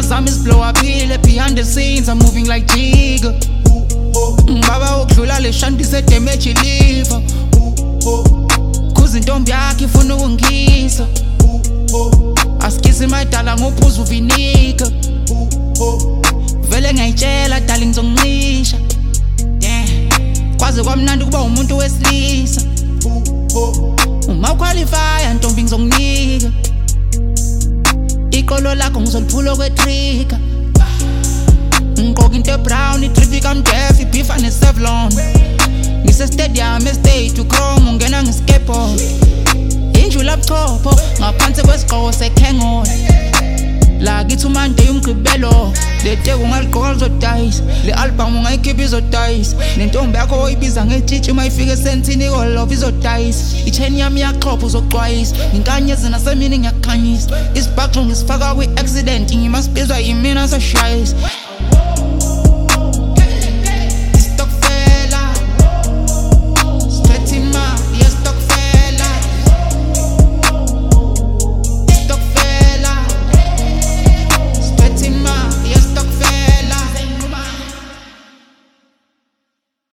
zami blow up behind the scenes, I'm moving like Jigga. Baba ukudlula le shanti se damage liver. Kuze intombi yakhe ifuna ukungisa. Asikisi madala ngophuza uvinika. Vele ngiyayitshela darling ngizongisha. Yeah. Kwaze kwamnandi kuba umuntu wesilisa. Uma qualify ntombi ngizonginika. Iqolo lakho ngizoliphula kwetrigger. Ngqoka into brown, itrip kamdefi, beef and Sevlon. Ngise stadium estate uchrome ungena nge-skateboard. Injula buchopho ngaphansi kwesigqoko sekhengol. La kithi uMonday umgqibelo, le teko ungaligqoka lizodayisa, le album ungayikhipha izodayisa, nentombi yakho oyibiza ngetshitshi mayifika esentini ikolova izodayisa. I-chain yami yaxhopha uzoxwayisa, inkanyezi nasemini ngiyakukhanyisa. Isibhaxo ngisifaka kwi-accident, ngimasibizwa yimina seshayisa.